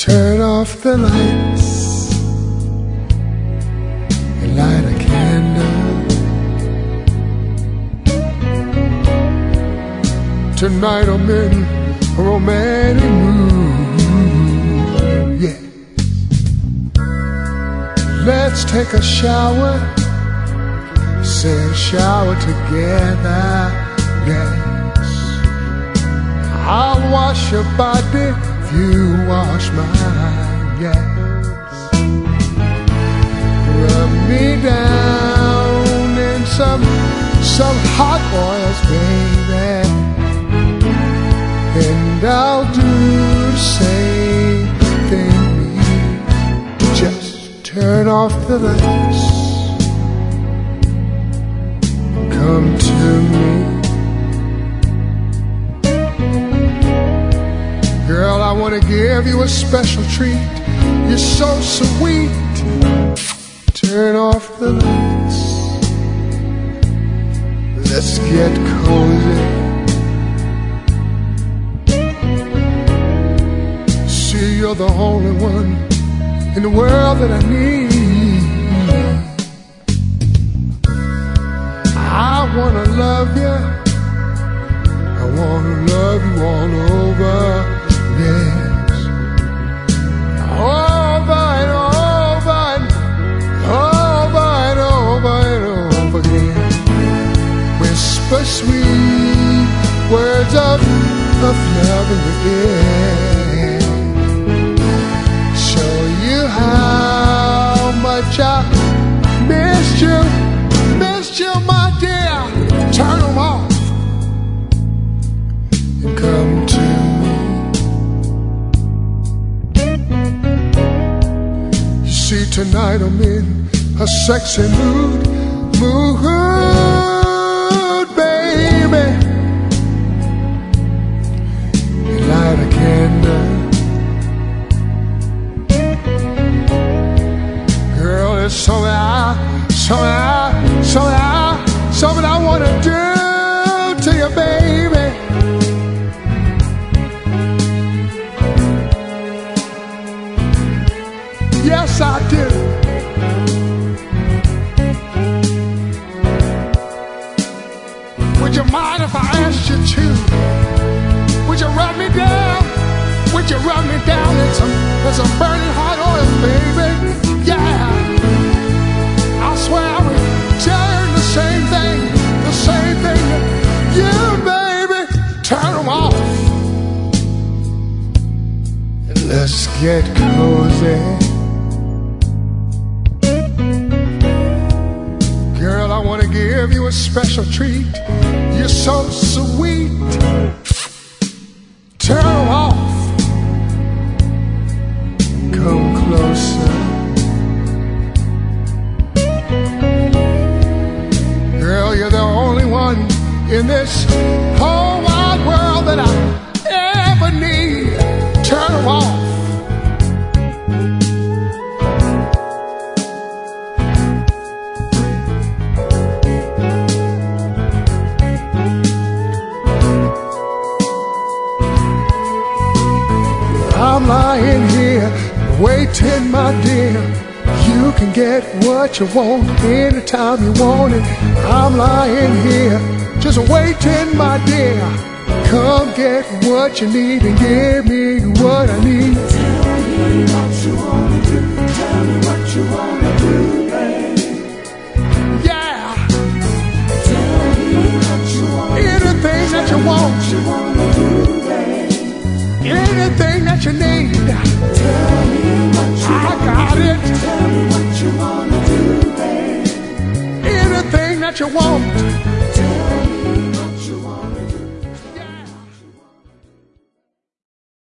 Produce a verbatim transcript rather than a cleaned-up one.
Turn off the lights and light a candle. Tonight I'm in a romantic mood, yeah. Let's take a shower, say a shower together, yes. I'll wash your body, you wash mine, yes. Rub me down in some, some hot oils, baby, and I'll do the same thing. Just turn off the lights, come to me. Girl, I want to give you a special treat. You're so sweet. Turn off the lights. Let's get cozy. See, you're the only one in the world that I need. I want to love you. I want to love you all over. Yes, over and over and over and over and over again. Whisper sweet words of, of love in your ear. Show you how much I missed you, missed you, my dear. Turn them off and come to see, tonight I'm in a sexy mood, mood, baby. Light a candle. Girl, it's something I, something I, something I, something I want to do to you, baby. Yes, I do. Would you mind if I asked you to? Would you rub me down? Would you rub me down in some, in some burning hot oil, baby? Yeah. I swear I would tell you the same thing, the same thing that you, baby. Turn them off and let's get cozy. Girl, I want to give you a special treat. You're so sweet. Turn them off. Come closer. Girl, you're the only one in this whole wide world that I ever need. Turn them off. I'm lying here, waiting, my dear. You can get what you want anytime you want it. I'm lying here, just waiting, my dear. Come get what you need and give me what I need. Tell me what you wanna do. Tell me what you wanna do, babe. Yeah. Tell me what you wanna do. Anything that you want. What you wanna do, babe. Anything that you need. Tell me what you I got it. Tell me what you wanna do, babe. Anything that you want.